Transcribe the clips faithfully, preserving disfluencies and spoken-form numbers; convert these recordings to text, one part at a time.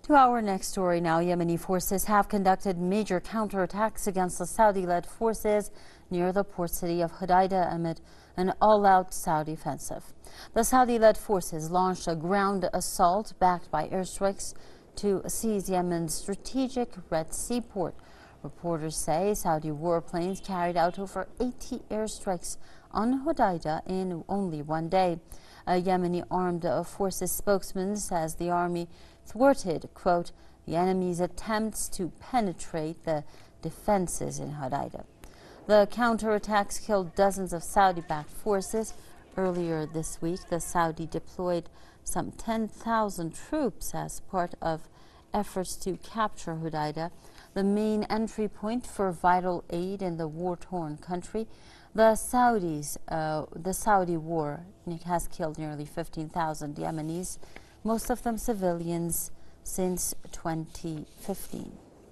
To our next story now, Yemeni forces have conducted major counterattacks against the Saudi-led forces near the port city of Hodeidah amid an all-out Saudi offensive. The Saudi-led forces launched a ground assault backed by airstrikes to seize Yemen's strategic Red Sea port. Reporters say Saudi warplanes carried out over eighty airstrikes on Hodeidah in only one day. A Yemeni armed forces spokesman says the army thwarted, quote, the enemy's attempts to penetrate the defenses in Hodeidah. The counterattacks killed dozens of Saudi-backed forces. Earlier this week, the Saudi deployed some ten thousand troops as part of efforts to capture Hodeidah, the main entry point for vital aid in the war-torn country. The Saudis, uh, the Saudi war has killed nearly fifteen thousand Yemenis, most of them civilians, since twenty fifteen.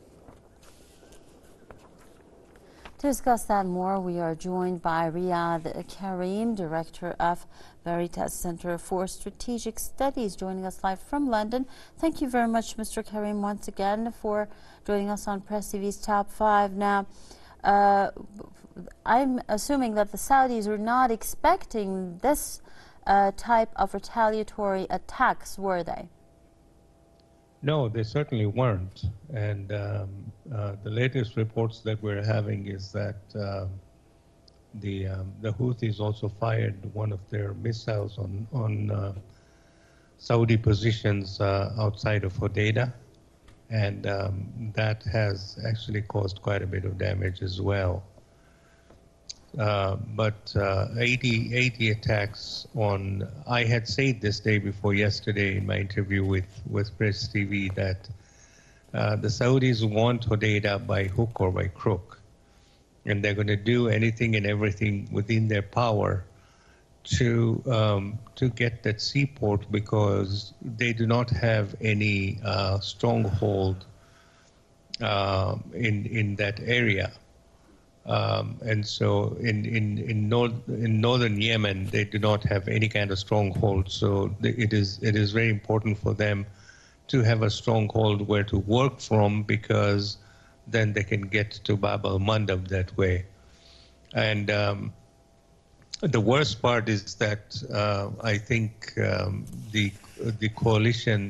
To discuss that more, we are joined by Riyad Karim, Director of Veritas Center for Strategic Studies, joining us live from London. Thank you very much, Mister Karim, once again for joining us on Press T V's Top five. Now, uh, I'm assuming that the Saudis are not expecting this uh, type of retaliatory attacks, were they? No, they certainly weren't. And um, uh, the latest reports that we're having is that uh, the um, the Houthis also fired one of their missiles on on uh, Saudi positions uh, outside of Hodeidah, and um, that has actually caused quite a bit of damage as well. Uh, but uh, eighty, eighty attacks on, I had said this day before yesterday in my interview with, with Press T V that uh, the Saudis want Hodeidah by hook or by crook. And they're going to do anything and everything within their power to, um, to get that seaport, because they do not have any uh, stronghold uh, in, in that area. Um, and so in in in, nord, in northern Yemen, they do not have any kind of stronghold. So it is it is very important for them to have a stronghold where to work from, because then they can get to Bab al-Mandab that way. And um, the worst part is that uh, I think um, the the coalition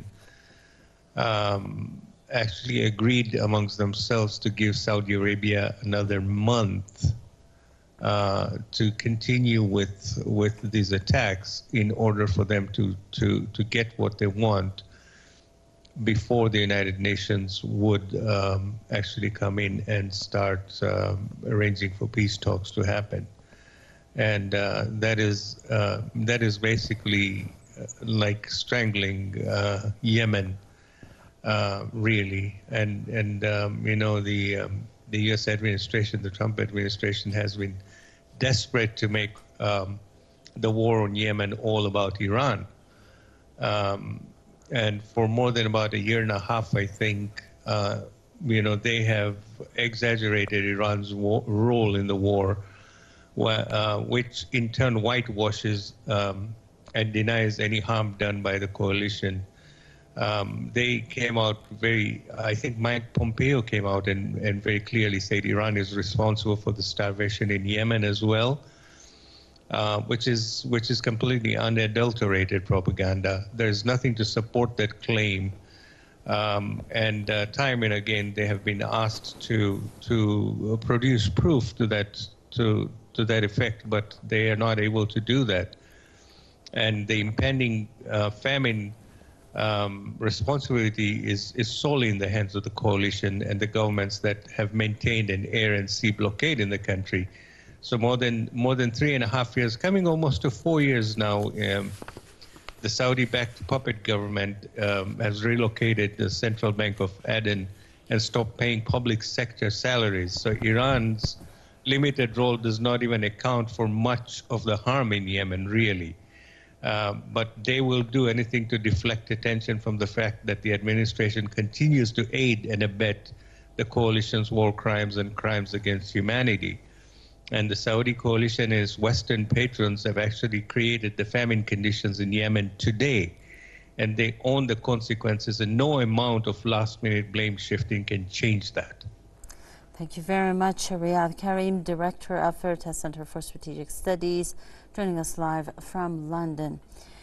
Um, actually agreed amongst themselves to give Saudi Arabia another month uh, to continue with with these attacks in order for them to, to, to get what they want before the United Nations would um, actually come in and start um, arranging for peace talks to happen. And uh, that is uh, that is basically like strangling uh, Yemen. Uh, really, and and um, you know the um, the U S administration, the Trump administration, has been desperate to make um, the war on Yemen all about Iran, um, and for more than about a year and a half, I think, uh, you know, they have exaggerated Iran's war, role in the war, uh, which in turn whitewashes um, and denies any harm done by the coalition. Um, they came out very, I think Mike Pompeo came out and, and very clearly said Iran is responsible for the starvation in Yemen as well, uh, which is which is completely unadulterated propaganda. There's nothing to support that claim. Um, and uh, time and again, they have been asked to to produce proof to that to to that effect, but they are not able to do that. And the impending uh, famine Um, responsibility is, is solely in the hands of the coalition and the governments that have maintained an air and sea blockade in the country. So more than more than three and a half years, coming almost to four years now, um, the Saudi-backed puppet government um, has relocated the central bank of Aden and stopped paying public sector salaries. So Iran's limited role does not even account for much of the harm in Yemen, really. Uh, but they will do anything to deflect attention from the fact that the administration continues to aid and abet the coalition's war crimes and crimes against humanity. And the Saudi coalition and its Western patrons have actually created the famine conditions in Yemen today. and they own the consequences, and no amount of last-minute blame shifting can change that. Thank you very much, Riyadh Karim, Director of Veritas Center for Strategic Studies, joining us live from London.